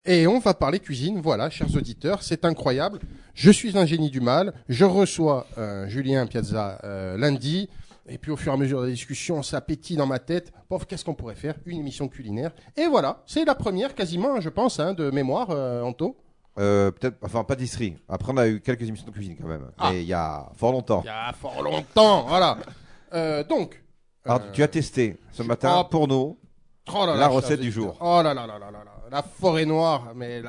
Et on va parler cuisine, voilà, chers auditeurs, c'est incroyable. Je suis un génie du mal, je reçois Julien Piazza lundi, et puis au fur et à mesure de la discussion, ça pétille dans ma tête. Pauvre, qu'est-ce qu'on pourrait faire? Une émission culinaire. Et voilà, c'est la première quasiment, je pense, de mémoire, Anto. Peut-être, enfin, pâtisserie. Après, on a eu quelques émissions de cuisine quand même. Ah. Mais il y a fort longtemps. Il y a fort longtemps, voilà. Donc. Alors, tu as testé ce matin pour nous la recette du jour. Oh là là là là là là. La forêt noire, mais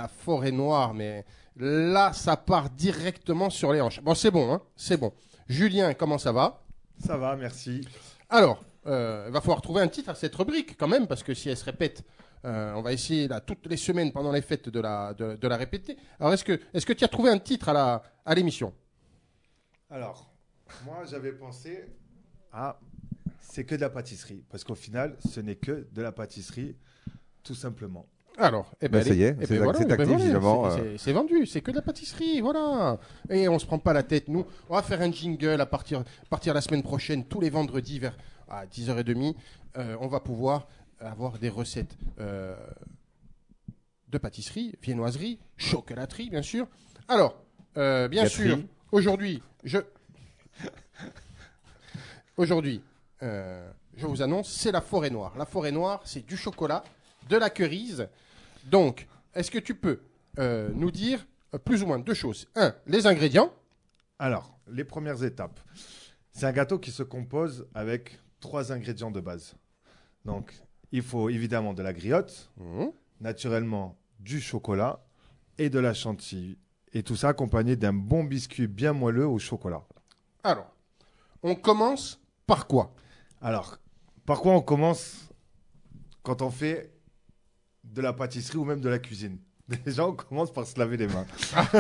là, ça part directement sur les hanches. Bon, c'est bon, hein, c'est bon. Julien, comment ça va? Ça va, merci. Alors, il va falloir trouver un titre à cette rubrique quand même, parce que si elle se répète, on va essayer là, toutes les semaines pendant les fêtes de la répéter. Alors, est-ce que tu as trouvé un titre à l'émission? Alors, moi, j'avais pensé à c'est que de la pâtisserie. Parce qu'au final, ce n'est que de la pâtisserie, tout simplement. Alors, ça y est, c'est actif, évidemment. C'est vendu, c'est que de la pâtisserie, voilà. Et on se prend pas la tête, nous. On va faire un jingle à partir la semaine prochaine, tous les vendredis vers 10h30. On va pouvoir avoir des recettes de pâtisserie, viennoiserie, chocolaterie, bien sûr. Alors, bien sûr, aujourd'hui, je vous annonce, c'est la forêt noire. La forêt noire, c'est du chocolat, de la cerise. Donc, est-ce que tu peux nous dire plus ou moins deux choses? Un, les ingrédients. Alors, les premières étapes. C'est un gâteau qui se compose avec 3 ingrédients de base. Donc, il faut évidemment de la griotte, naturellement du chocolat et de la chantilly. Et tout ça accompagné d'un bon biscuit bien moelleux au chocolat. Alors, on commence par quoi? Alors, par quoi on commence quand on fait de la pâtisserie ou même de la cuisine? Déjà, on commence par se laver les mains.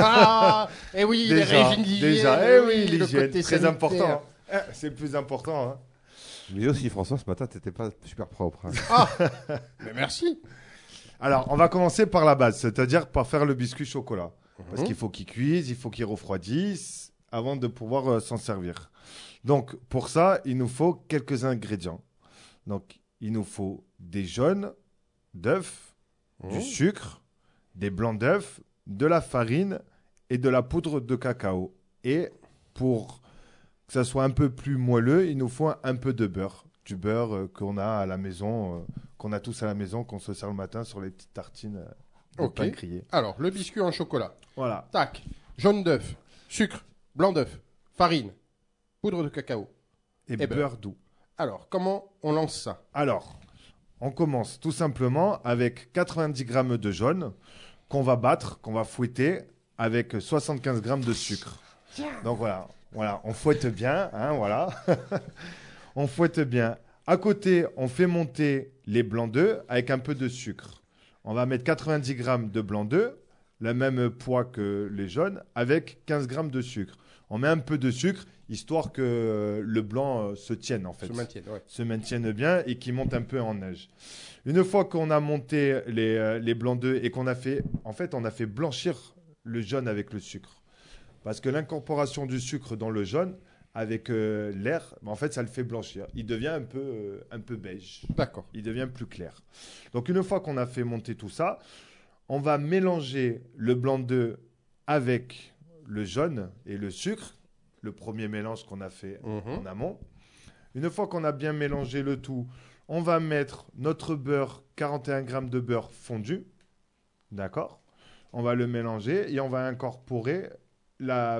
Eh oui, déjà, les régimes d'hygiène. Déjà, oui, le l'hygiène, côté très sanitaire. important. C'est le plus important. Hein. Mais aussi, François, ce matin, t'étais pas super propre. Hein. Ah, mais merci. Alors, on va commencer par la base, c'est-à-dire par faire le biscuit chocolat. Parce qu'il faut qu'il cuise, il faut qu'il refroidisse avant de pouvoir s'en servir. Donc, pour ça, il nous faut quelques ingrédients. Donc, il nous faut des jaunes d'œufs, du sucre, des blancs d'œufs, de la farine et de la poudre de cacao. Et pour que ça soit un peu plus moelleux, il nous faut un peu de beurre. Du beurre qu'on a à la maison, qu'on a tous à la maison, qu'on se sert le matin sur les petites tartines de pain grillé. Alors, le biscuit en chocolat. Voilà. Tac. Jaune d'œuf, sucre, blanc d'œuf, farine, poudre de cacao. Et beurre doux. Alors, comment on lance ça? Alors, on commence tout simplement avec 90 grammes de jaune qu'on va battre, qu'on va fouetter avec 75 grammes de sucre. Donc voilà, on fouette bien, hein, voilà. On fouette bien. À côté, on fait monter les blancs d'œufs avec un peu de sucre. On va mettre 90 grammes de blancs d'œufs, le même poids que les jaunes, avec 15 grammes de sucre. On met un peu de sucre, histoire que le blanc se tienne, en fait. Se maintienne bien et qu'il monte un peu en neige. Une fois qu'on a monté les blancs d'œufs et qu'on a fait... En fait, on a fait blanchir le jaune avec le sucre. Parce que l'incorporation du sucre dans le jaune, avec l'air, en fait, ça le fait blanchir. Il devient un peu beige. D'accord. Il devient plus clair. Donc, une fois qu'on a fait monter tout ça, on va mélanger le blanc d'œuf avec le jaune et le sucre, le premier mélange qu'on a fait en amont. Une fois qu'on a bien mélangé le tout, on va mettre notre beurre, 41 grammes de beurre fondu. D'accord? On va le mélanger et on va incorporer la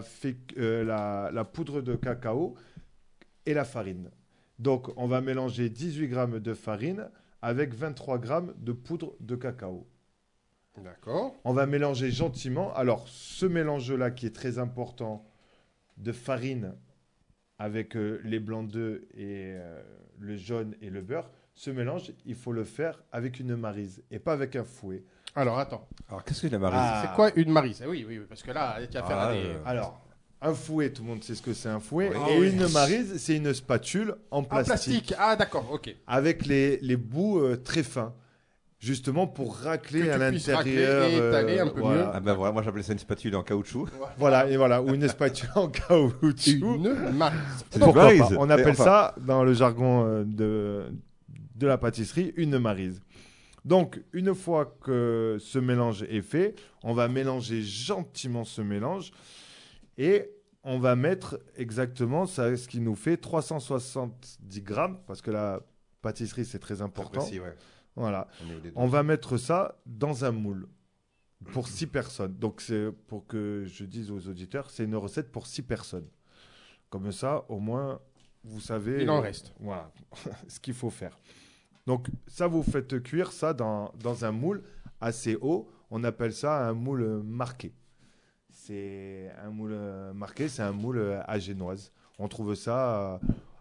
poudre de cacao et la farine. Donc, on va mélanger 18 grammes de farine avec 23 grammes de poudre de cacao. D'accord. On va mélanger gentiment. Alors, ce mélange-là qui est très important de farine avec les blancs d'œufs et le jaune et le beurre, ce mélange, il faut le faire avec une maryse et pas avec un fouet. Alors, attends. Alors, qu'est-ce que la maryse? C'est quoi une maryse? Oui, parce que là, tu vas faire des... Alors, un fouet, tout le monde sait ce que c'est un fouet. Oui. Et une maryse, c'est une spatule en plastique. Ah, d'accord, ok. Avec les bouts très fins. Justement pour racler à l'intérieur. Racler et étaler un peu mieux. Ah ben voilà, moi j'appelais ça une spatule en caoutchouc. Voilà, ou une spatule en caoutchouc. Une maryse. Pourquoi pas? On appelle ça, dans le jargon de la pâtisserie, une maryse. Donc, une fois que ce mélange est fait, on va mélanger gentiment ce mélange et on va mettre exactement ce qui nous fait 370 grammes, parce que la pâtisserie, c'est très important. Précis, ouais. Voilà. On va mettre ça dans un moule pour 6 personnes. Donc, c'est pour que je dise aux auditeurs, c'est une recette pour 6 personnes. Comme ça, au moins, vous savez. Il en reste. Voilà ce qu'il faut faire. Donc, ça, vous faites cuire ça dans un moule assez haut. On appelle ça un moule marqué. C'est un moule marqué, c'est un moule à génoise. On trouve ça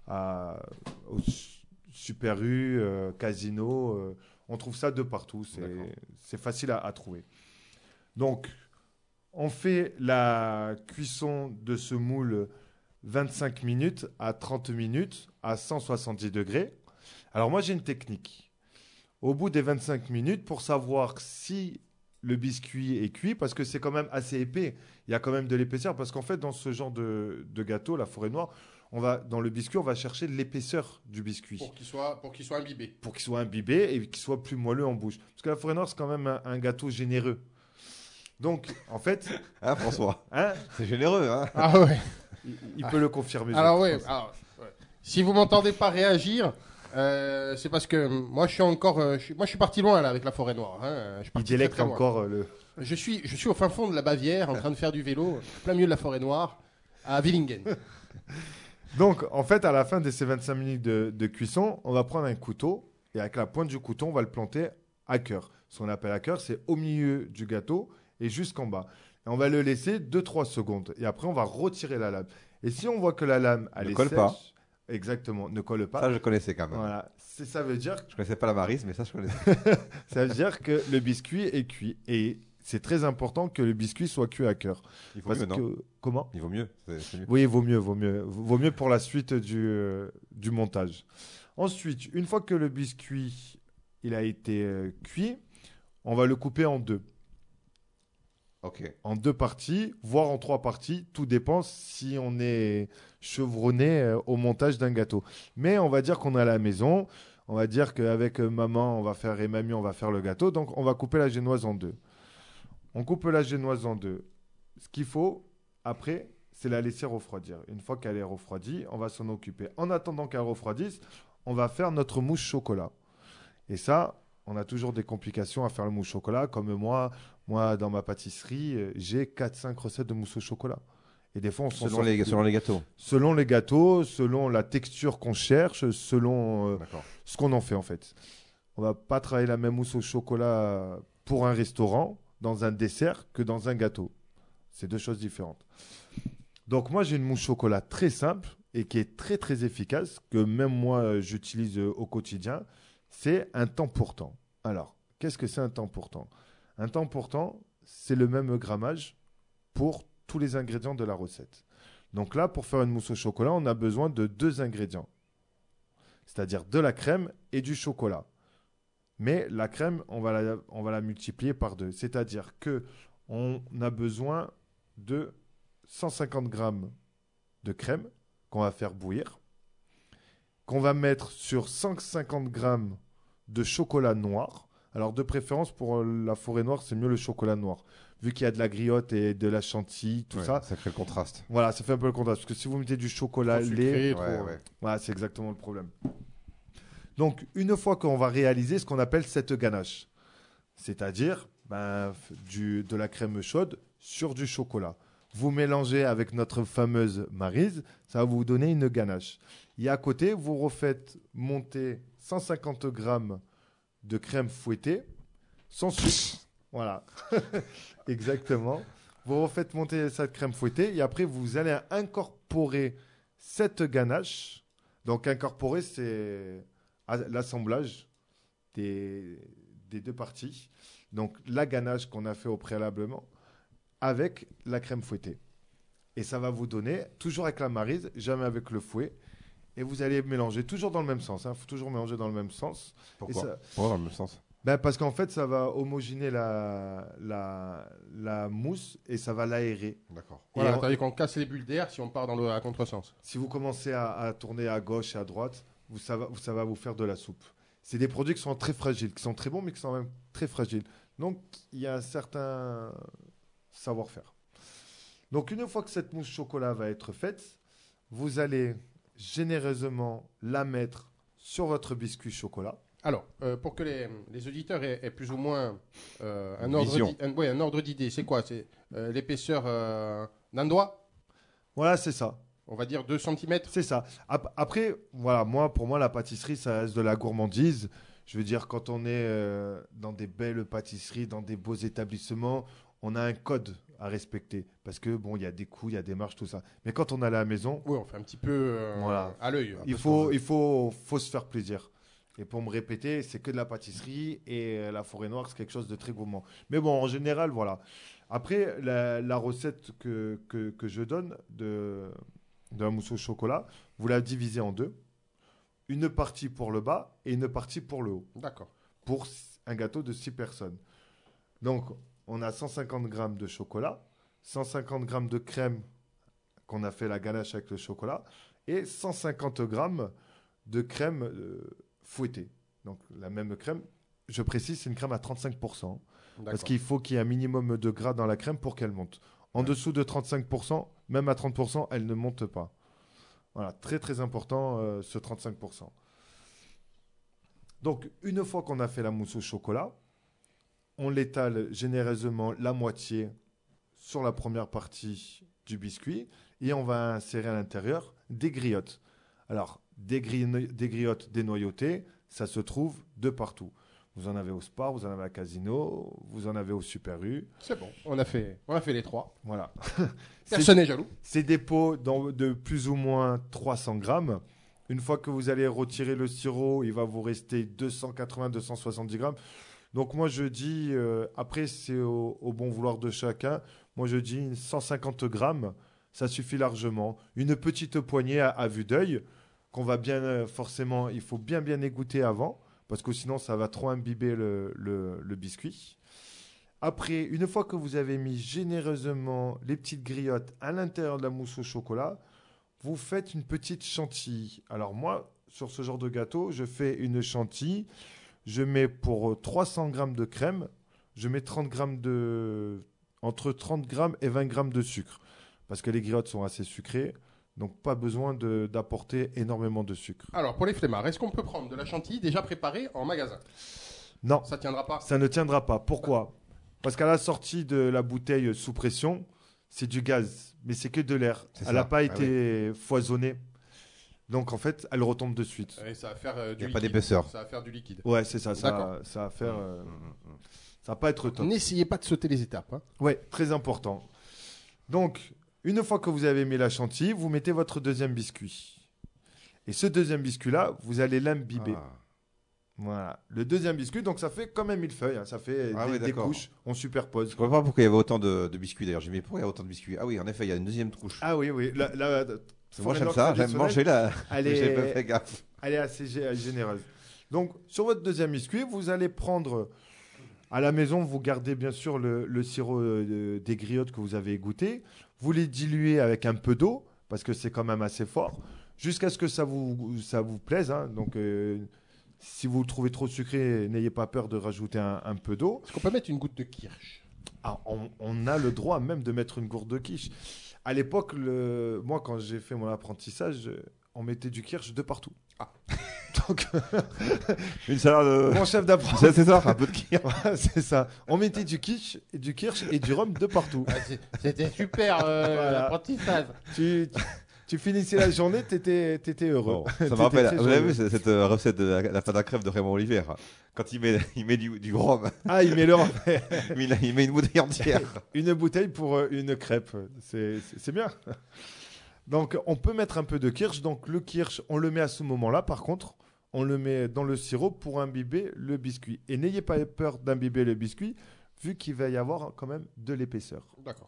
au Super U, Casino. On trouve ça de partout. C'est facile à trouver. Donc, on fait la cuisson de ce moule 25 minutes à 30 minutes à 170 degrés. Alors moi, j'ai une technique. Au bout des 25 minutes, pour savoir si le biscuit est cuit, parce que c'est quand même assez épais, il y a quand même de l'épaisseur, parce qu'en fait, dans ce genre de gâteau, la forêt noire, dans le biscuit, on va chercher l'épaisseur du biscuit. Pour qu'il soit imbibé. Pour qu'il soit imbibé et qu'il soit plus moelleux en bouche. Parce que la forêt noire, c'est quand même un gâteau généreux. Donc, en fait... Hein, François hein, c'est généreux, hein. Ah ouais. Il peut le confirmer. Alors ouais. Si vous m'entendez pas réagir, c'est parce que moi je suis parti loin là avec la forêt noire. Hein. Il délecte encore Je suis au fin fond de la Bavière en train de faire du vélo, plein milieu de la forêt noire, à Willingen. Donc, en fait, à la fin de ces 25 minutes de cuisson, on va prendre un couteau et avec la pointe du couteau, on va le planter à cœur. Ce qu'on appelle à cœur, c'est au milieu du gâteau et jusqu'en bas. Et on va le laisser 2-3 secondes. Et après, on va retirer la lame. Et si on voit que la lame, elle ne est colle sèche, pas. Exactement, ne colle pas. Ça, je connaissais quand même. Voilà. Ça veut dire... Je connaissais pas la marise, mais ça, je connaissais. Ça veut dire que le biscuit est cuit. Et c'est très important que le biscuit soit cuit à cœur. Il vaut mieux, non ? Comment ? Il vaut mieux. C'est mieux. Oui, vaut mieux. Vaut mieux pour la suite du montage. Ensuite, une fois que le biscuit il a été cuit, on va le couper en deux. Ok. En 2 parties, voire en 3 parties. Tout dépend si on est chevronné au montage d'un gâteau. Mais on va dire qu'on est à la maison. On va dire qu'avec maman et mamie, on va faire le gâteau. Donc, on va couper la génoise en 2. On coupe la génoise en 2. Ce qu'il faut, après, c'est la laisser refroidir. Une fois qu'elle est refroidie, on va s'en occuper. En attendant qu'elle refroidisse, on va faire notre mousse chocolat. Et ça, on a toujours des complications à faire le mousse chocolat. Comme moi, dans ma pâtisserie, j'ai 4-5 recettes de mousse au chocolat. Et des fois, selon les gâteaux. Selon les gâteaux, selon la texture qu'on cherche, selon ce qu'on en fait en fait. On va pas travailler la même mousse au chocolat pour un restaurant, dans un dessert, que dans un gâteau. C'est 2 choses différentes. Donc moi, j'ai une mousse chocolat très simple et qui est très très efficace, que même moi, j'utilise au quotidien. C'est un temps pour temps. Alors, qu'est-ce que c'est un temps pour temps ? Un temps pour temps, c'est le même grammage pour tous les ingrédients de la recette. Donc là, pour faire une mousse au chocolat, on a besoin de 2 ingrédients. C'est-à-dire de la crème et du chocolat. Mais la crème, on va la multiplier par 2. C'est-à-dire qu'on a besoin de 150 grammes de crème qu'on va faire bouillir, qu'on va mettre sur 150 grammes de chocolat noir. Alors, de préférence, pour la forêt noire, c'est mieux le chocolat noir. Vu qu'il y a de la griotte et de la chantilly, tout ça. Ça crée le contraste. Voilà, ça fait un peu le contraste. Parce que si vous mettez du chocolat lait, voilà, c'est exactement le problème. Donc, une fois qu'on va réaliser ce qu'on appelle cette ganache, c'est-à-dire de la crème chaude sur du chocolat. Vous mélangez avec notre fameuse maryse, ça va vous donner une ganache. Et à côté, vous refaites monter 150 grammes de crème fouettée, sans sucre. Voilà, exactement. Vous refaites monter cette crème fouettée et après, vous allez incorporer cette ganache. Donc, incorporer, c'est l'assemblage des 2 parties. Donc, la ganache qu'on a fait au préalablement avec la crème fouettée. Et ça va vous donner, toujours avec la maryse, jamais avec le fouet. Et vous allez mélanger toujours dans le même sens. Il faut toujours mélanger dans le même sens. Pourquoi dans le même sens ? Parce qu'en fait, ça va homogénéer la mousse et ça va l'aérer. D'accord. Voilà, c'est-à-dire qu'on casse les bulles d'air si on part à contresens. Si vous commencez à tourner à gauche et à droite, ça va vous faire de la soupe. c'est des produits qui sont très fragiles, qui sont très bons, mais qui sont même très fragiles. Donc, il y a un certain savoir-faire. Donc, une fois que cette mousse chocolat va être faite, vous allez généreusement la mettre sur votre biscuit chocolat. Alors, pour que les auditeurs aient plus ou moins un ordre d'idée, c'est quoi? C'est l'épaisseur d'un doigt? Voilà, c'est ça. On va dire 2 cm? C'est ça. Après, voilà, pour moi, la pâtisserie, ça reste de la gourmandise. Je veux dire, quand on est dans des belles pâtisseries, dans des beaux établissements, on a un code à respecter. Parce que, bon, il y a des coûts, il y a des marges, tout ça. Mais quand on est à la maison... Oui, on fait un petit peu à l'œil. Il faut se faire plaisir. Et pour me répéter, c'est que de la pâtisserie et la forêt noire, c'est quelque chose de très gourmand. Mais bon, en général, voilà. Après, la recette que je donne de la mousse au chocolat, vous la divisez en 2. Une partie pour le bas et une partie pour le haut. D'accord. Pour un gâteau de 6 personnes. Donc, on a 150 grammes de chocolat, 150 grammes de crème qu'on a fait la ganache avec le chocolat et 150 grammes de crème fouettée. Donc, la même crème, je précise, c'est une crème à 35%. Parce qu'il faut qu'il y ait un minimum de gras dans la crème pour qu'elle monte. En dessous de 35%, même à 30%, elle ne monte pas. Voilà, très très important ce 35%. Donc, une fois qu'on a fait la mousse au chocolat, on l'étale généreusement la moitié sur la première partie du biscuit et on va insérer à l'intérieur des griottes. Alors, des griottes dénoyautées, ça se trouve de partout. Vous en avez au Spar, vous en avez à Casino, vous en avez au Super U. C'est bon, on a fait les 3. Voilà. Personne n'est jaloux. C'est des pots de plus ou moins 300 grammes. Une fois que vous allez retirer le sirop, il va vous rester 280-270 grammes. Donc moi je dis, après c'est au bon vouloir de chacun, moi je dis 150 grammes, ça suffit largement. Une petite poignée à vue d'œil, qu'on va bien, forcément, il faut bien égoutter avant, parce que sinon ça va trop imbiber le biscuit. Après, une fois que vous avez mis généreusement les petites griottes à l'intérieur de la mousse au chocolat, vous faites une petite chantilly. Alors moi, sur ce genre de gâteau, je fais une chantilly. Je mets pour 300 grammes de crème, je mets entre 30 grammes et 20 grammes de sucre. Parce que les griottes sont assez sucrées, donc pas besoin d'apporter énormément de sucre. Alors, pour les flemmards, est-ce qu'on peut prendre de la chantilly déjà préparée en magasin? Non. Ça ne tiendra pas? Ça ne tiendra pas. Pourquoi? Parce qu'à la sortie de la bouteille sous pression, c'est du gaz, mais c'est que de l'air. Elle n'a pas été foisonnée. Donc en fait, elle retombe de suite. Et ça va faire du liquide. Il n'y a pas d'épaisseur. Ça va faire du liquide. Ouais, c'est ça. Ça va faire. Ça va pas être top. N'essayez pas de sauter les étapes. Hein. Ouais, très important. Donc, une fois que vous avez mis la chantilly, vous mettez votre deuxième biscuit. Et ce deuxième biscuit-là, vous allez l'imbiber. Ah. Voilà. Le deuxième biscuit, donc ça fait comme un millefeuille. Hein. Ça fait des couches. On superpose. Je ne comprends pas pourquoi il y avait autant de biscuits d'ailleurs. J'ai dit, mais pourquoi il y a autant de biscuits? Ah oui, en effet, il y a une deuxième couche. Ah oui. Moi, j'aime ça. J'aime manger là. J'ai pas fait gaffe. Elle est assez généreuse. Donc, sur votre deuxième biscuit, vous allez prendre... À la maison, vous gardez bien sûr le sirop des griottes que vous avez goûté. Vous les diluez avec un peu d'eau, parce que c'est quand même assez fort, jusqu'à ce que ça vous plaise. Hein. Donc, si vous le trouvez trop sucré, n'ayez pas peur de rajouter un peu d'eau. Est-ce qu'on peut mettre une goutte de kirsch? On a le droit même de mettre une gourde de kirsch. À l'époque, moi, quand j'ai fait mon apprentissage, on mettait du kirsch de partout. Ah. Donc, une salade. Mon chef d'apprentissage. C'est ça, un peu de kirsch. C'est ça. On mettait du kirsch et du rhum de partout. C'était super l'apprentissage. Tu finissais la journée, t'étais heureux. Bon, ça me rappelle, vous avez vu cette recette de la pâte à crème de Raymond Olivier? Quand il met du rhum. Ah, il met le rhum. il met une bouteille entière. Une bouteille pour une crêpe. C'est bien. Donc, on peut mettre un peu de kirsch. Donc, le kirsch, on le met à ce moment-là. Par contre, on le met dans le sirop pour imbiber le biscuit. Et n'ayez pas peur d'imbiber le biscuit, vu qu'il va y avoir quand même de l'épaisseur. D'accord.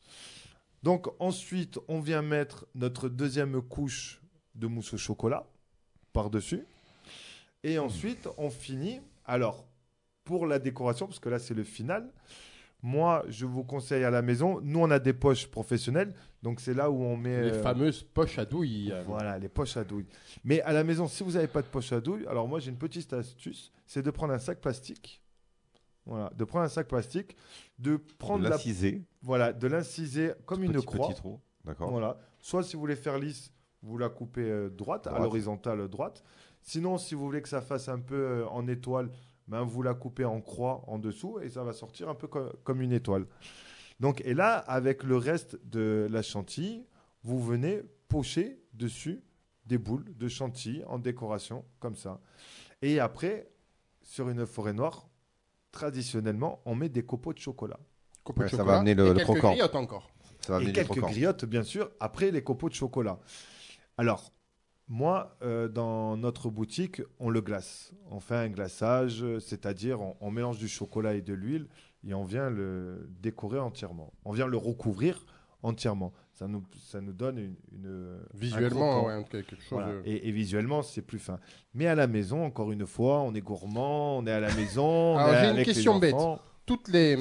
Donc, ensuite, on vient mettre notre deuxième couche de mousse au chocolat par-dessus. Et ensuite, on finit. Alors, pour la décoration, parce que là, c'est le final, moi, je vous conseille à la maison, nous, on a des poches professionnelles. Donc c'est là où on met les fameuses poches à douille. Voilà, les poches à douille. Mais à la maison, si vous n'avez pas de poche à douille, alors moi j'ai une petite astuce, c'est de prendre un sac plastique. Voilà, de prendre un sac plastique, de prendre l'inciser. Voilà, de l'inciser comme une croix. Petit trou. D'accord. Voilà. Soit si vous voulez faire lisse, vous la coupez droite, à l'horizontale droite. Sinon, si vous voulez que ça fasse un peu en étoile, ben, vous la coupez en croix en dessous et ça va sortir un peu comme une étoile. Donc, et là, avec le reste de la chantilly, vous venez pocher dessus des boules de chantilly en décoration, comme ça. Et après, sur une forêt noire, traditionnellement, on met des copeaux de chocolat. Copeaux de ça chocolat. va amener le croquant. Griottes encore. Ça va amener et quelques griottes, bien sûr, après les copeaux de chocolat. Alors, moi, dans notre boutique, on le glace. On fait un glaçage, c'est-à-dire on mélange du chocolat et de l'huile et on vient le décorer entièrement. On vient le recouvrir entièrement. Ça nous donne visuellement quelque chose. Voilà. Et visuellement, c'est plus fin. Mais à la maison, encore une fois, on est gourmand, on est à la maison. Alors, j'ai une question bête. Toutes les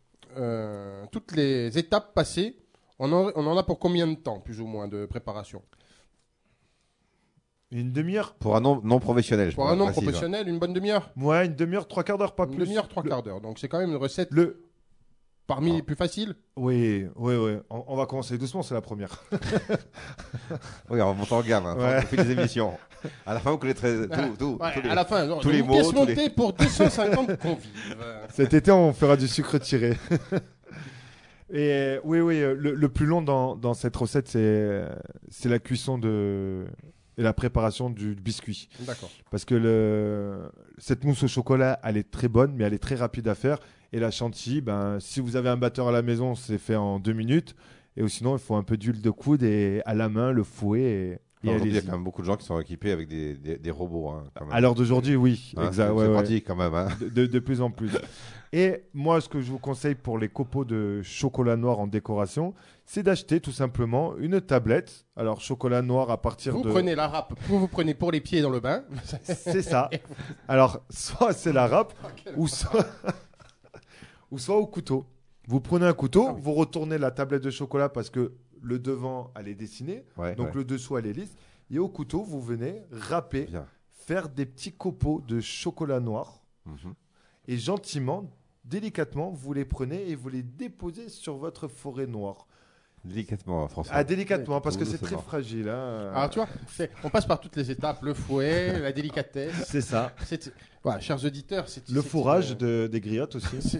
étapes passées, on en a pour combien de temps, plus ou moins, de préparation? Une demi-heure. Pour un non professionnel. Pour un non professionnel, une bonne demi-heure. Ouais, une demi-heure, 3/4 d'heure, pas plus. Une demi-heure, 3/4 d'heure. Donc c'est quand même une recette parmi les plus faciles. Oui. On va commencer doucement, c'est la première. Oui, on monte en gamme. On fait des émissions. À la fin, vous connaîtrez tout. À la fin, tous les mots. Pièce montée pour 250 convives. Cet été, on fera du sucre tiré. Et oui, le plus long dans cette recette, c'est la cuisson et la préparation du biscuit. D'accord. Parce que cette mousse au chocolat, elle est très bonne, mais elle est très rapide à faire. Et la chantilly, si vous avez un batteur à la maison, c'est fait en 2 minutes. Et sinon, il faut un peu d'huile de coude et à la main, le fouet. Il y a quand même beaucoup de gens qui sont équipés avec des robots. Quand même. À l'heure d'aujourd'hui, oui. Exact. C'est pratique quand même. De plus en plus. Et moi, ce que je vous conseille pour les copeaux de chocolat noir en décoration, c'est d'acheter tout simplement une tablette. Alors, chocolat noir à partir vous prenez la râpe, vous prenez pour les pieds dans le bain. C'est ça. Alors, soit c'est la râpe, ou soit au couteau. Vous prenez un couteau, vous retournez la tablette de chocolat parce que le devant, elle est dessinée. Donc, le dessous, elle est lisse. Et au couteau, vous venez râper, faire des petits copeaux de chocolat noir. Et gentiment, délicatement, vous les prenez et vous les déposez sur votre forêt noire. Délicatement, François. Ah, délicatement, parce que c'est très fragile. Alors, tu vois, on passe par toutes les étapes, le fouet, la délicatesse. C'est ça. Voilà, chers auditeurs, le fourrage des griottes aussi.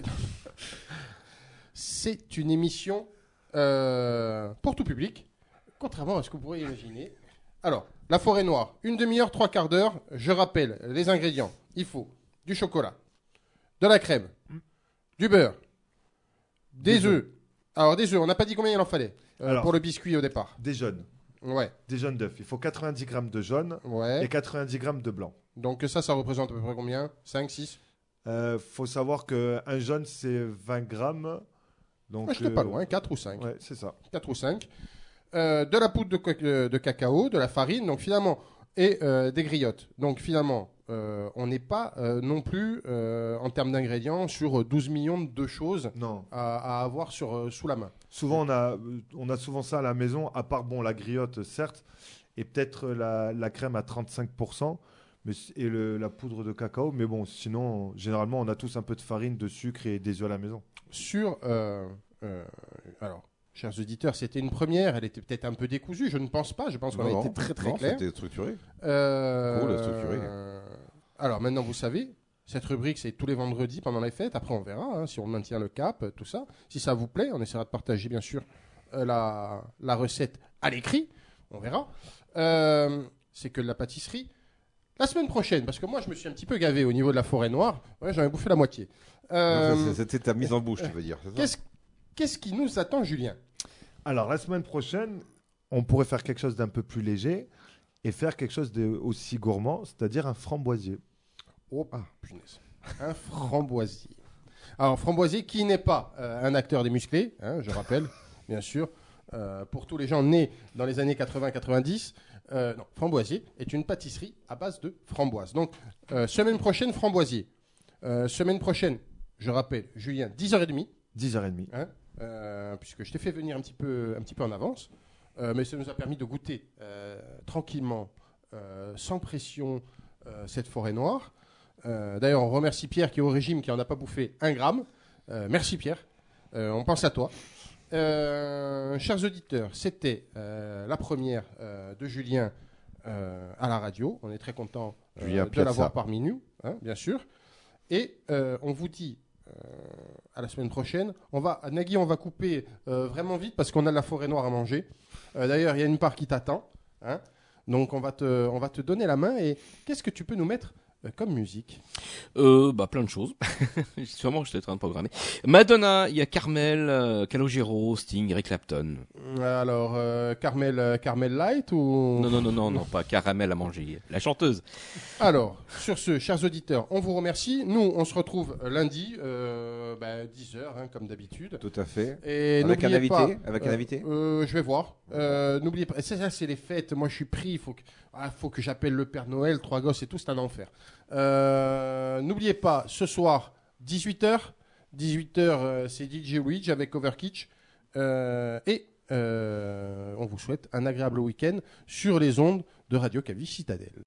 C'est une émission pour tout public, contrairement à ce que vous pourriez imaginer. Alors, la forêt noire, une demi-heure, 3/4 d'heure. Je rappelle les ingrédients. Il faut du chocolat, de la crème, du beurre, des œufs. Alors, des œufs, on n'a pas dit combien il en fallait pour le biscuit au départ. Des jaunes. Ouais. Des jaunes d'œufs. Il faut 90 grammes de jaune et 90 grammes de blanc. Donc ça représente à peu près combien? 5, 6 faut savoir qu'un jaune, c'est 20 grammes. Donc, je n'étais pas loin, 4 ou 5. Ouais, c'est ça. 4 ou 5. De la poudre de cacao, de la farine, donc finalement, et des griottes. Donc finalement, on n'est pas non plus, en termes d'ingrédients, sur 12 millions de choses à avoir sous la main. Souvent, on a souvent ça à la maison, à part la griotte, certes, et peut-être la crème à 35%, et la poudre de cacao. Mais bon, sinon, généralement, on a tous un peu de farine, de sucre et des œufs à la maison. Alors, chers auditeurs, c'était une première. Elle était peut-être un peu décousue. Je ne pense pas. Je pense qu'on a été très très clair. C'était structuré. Cool, structuré. Alors maintenant, vous savez, cette rubrique, c'est tous les vendredis pendant les fêtes. Après, on verra si on maintient le cap, tout ça. Si ça vous plaît, on essaiera de partager, bien sûr, la recette à l'écrit. On verra. C'est que de la pâtisserie. La semaine prochaine, parce que moi, je me suis un petit peu gavé au niveau de la forêt noire. Ouais, j'en ai bouffé la moitié. C'était ta mise en bouche, tu veux dire. Qu'est-ce qui nous attend, Julien? Alors, la semaine prochaine, on pourrait faire quelque chose d'un peu plus léger et faire quelque chose d'aussi gourmand, c'est-à-dire un framboisier. Oh, punaise. Un framboisier. Alors, framboisier qui n'est pas un acteur des musclés, je rappelle, bien sûr, pour tous les gens nés dans les années 80-90. Non, framboisier est une pâtisserie à base de framboise. Donc, semaine prochaine, framboisier. Semaine prochaine, je rappelle, Julien, 10h30. 10h30. puisque je t'ai fait venir un petit peu en avance. Mais ça nous a permis de goûter tranquillement, sans pression, cette forêt noire. D'ailleurs, on remercie Pierre qui est au régime, qui n'en a pas bouffé 1 gramme. Merci Pierre, on pense à toi. Chers auditeurs, c'était la première de Julien à la radio. On est très content de l'avoir parmi nous, hein, bien sûr. Et on vous dit à la semaine prochaine. Nagui, on va couper vraiment vite parce qu'on a de la forêt noire à manger. D'ailleurs, il y a une part qui t'attend. Hein. Donc, on va te donner la main. Et qu'est-ce que tu peux nous mettre comme musique? Plein de choses. Sûrement que je suis en train de programmer. Madonna, il y a Carmel, Calogero, Sting, Eric Clapton. Alors, Carmel Light ou... Non, pas caramel à manger. La chanteuse. Alors, sur ce, chers auditeurs, on vous remercie. Nous, on se retrouve lundi, 10h, hein, comme d'habitude. Tout à fait. Et avec un invité un invité je vais voir. N'oubliez pas, ça, c'est les fêtes. Moi, je suis pris. Il faut que j'appelle le Père Noël, 3 gosses et tout, c'est un enfer. N'oubliez pas, ce soir, 18h. 18h, c'est DJ Luigi avec Overkitch. Et on vous souhaite un agréable week-end sur les ondes de Radio Calvi Citadelle.